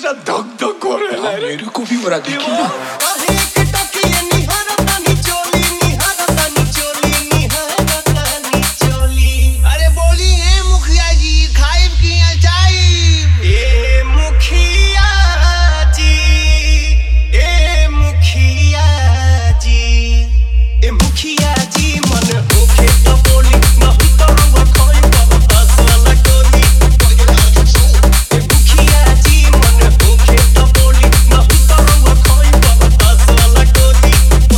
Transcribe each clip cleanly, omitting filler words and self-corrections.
मेरा धक धक हो रहा है। मेरे को भी हो रहा देखिए ना। अरे बोलिए मुखिया जी खाइब की अचाई। ए मुखिया जी, ए मुखिया जी, ए मुखिया जी मन होखे तो बोली नहीं तो रुआ खोई बरसात वाला गोली। ए मुखिया जी मन होखे तो बोली नहीं तो रुआ खोई बरसात वाला गोली।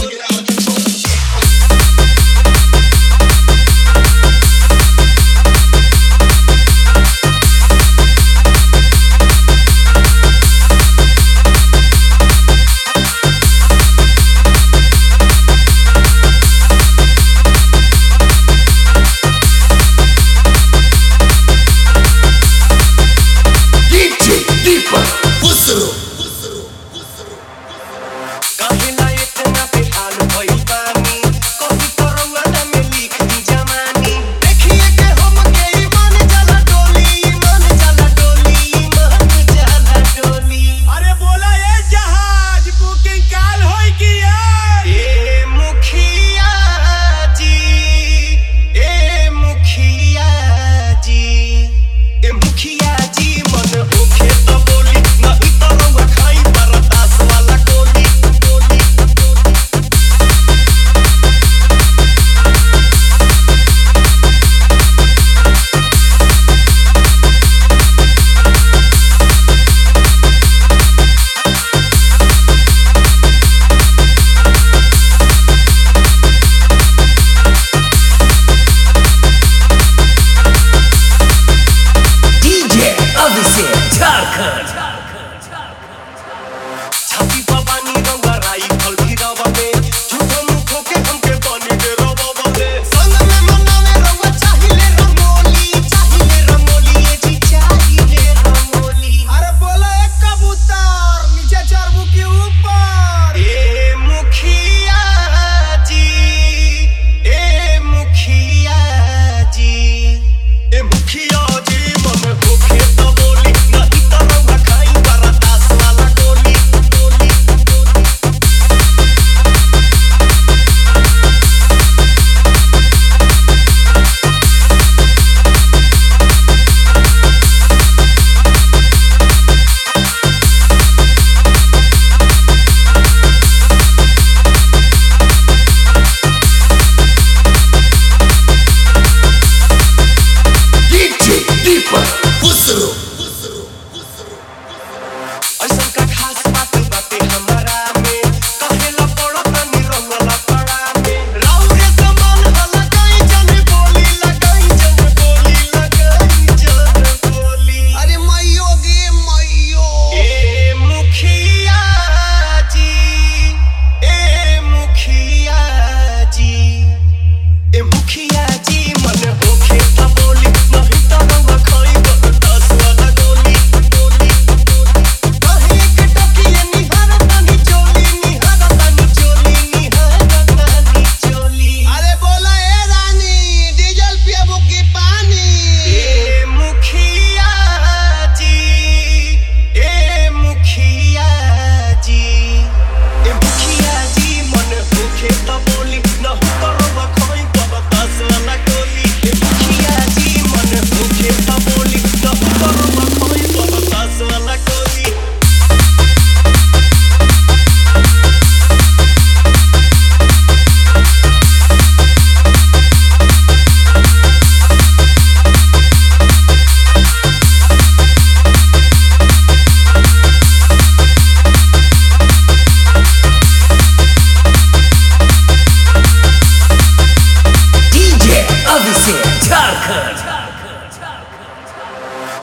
काहेला इतना बेहाल भइल बानी, कहीं तो रउआ में लिख दी जवानी। देखिए के हमके ई मन जाला डोली, मन जाला डोली, मन जाला डोली। अरे बोला ये जहाज बुकिंग काल होई की ए मुखिया जी, ए मुखिया जी, ए मुखिया जी मन होखे तो बोली नहीं तो रउआ खाई बरसात वाला गोली। DJ Abhishek Jharkhand।